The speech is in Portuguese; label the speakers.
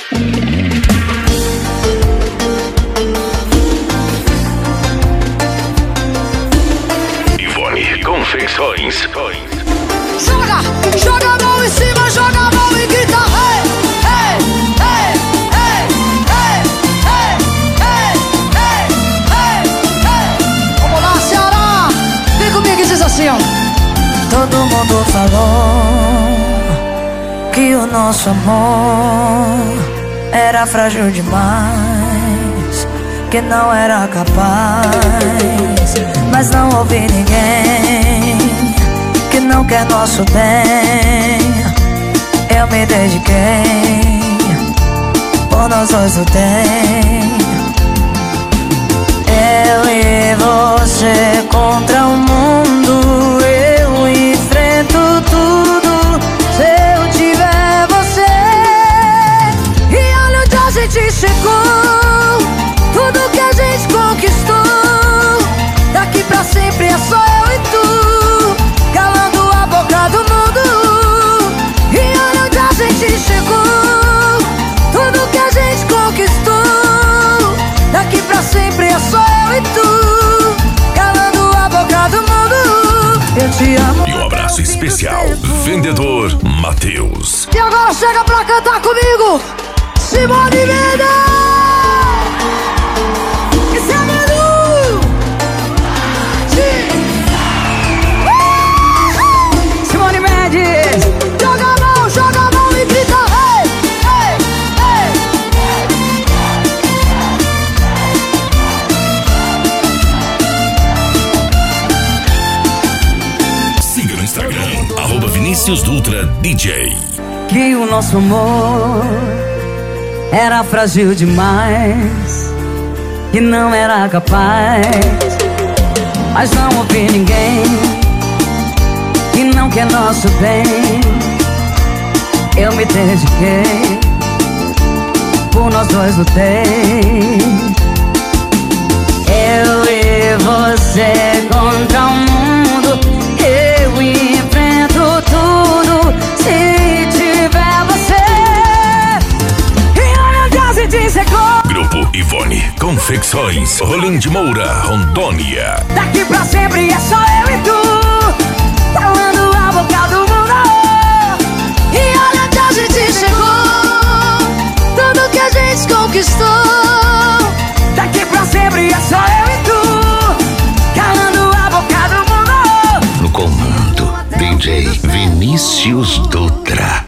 Speaker 1: Ivone Confecções.
Speaker 2: Joga, joga a mão em cima, joga a mão e grita hey, hey, hey, hey, hey, hey, hey, hey, hey. Vamos lá, Ceará, vem comigo e diz assim, ó.
Speaker 3: Todo mundo falou que o nosso amor era frágil demais, que não era capaz, mas não ouvi ninguém que não quer nosso bem. Eu me dediquei, por nós dois lutei. Eu e você contra o mundo, eu enfrento tudo se eu tiver você.
Speaker 2: E olha onde a gente chegou, tudo que a gente conquistou. Daqui pra sempre é só eu e tu, calando a boca do mundo. E olha onde a gente chegou, tudo que a gente conquistou. Daqui pra sempre é só eu e tu, calando a boca do mundo. Eu te amo.
Speaker 1: E um abraço especial, vendedor Matheus.
Speaker 2: E agora chega pra cantar comigo, Simone Mendes. Esse é Menu. Simone Mendes. Joga a mão e grita hey, hey, hey.
Speaker 1: Siga no Instagram, @Vinícius Dutra DJ.
Speaker 3: Que o nosso amor era frágil demais, que não era capaz, mas não ouvi ninguém que não quer nosso bem. Eu me dediquei, por nós dois lutei. Eu e você contra o mundo, eu enfrento tudo se tiver você. E olha onde a gente chegou.
Speaker 1: Grupo Ivone Confecções, Rolim de Moura, Rondônia.
Speaker 3: Daqui pra sempre é só eu e tu, calando a boca do mundo.
Speaker 2: E olha onde a gente chegou, tudo que a gente conquistou.
Speaker 3: Daqui pra sempre é só eu e tu, calando a boca do mundo.
Speaker 1: No comando, DJ Vinícius Dutra.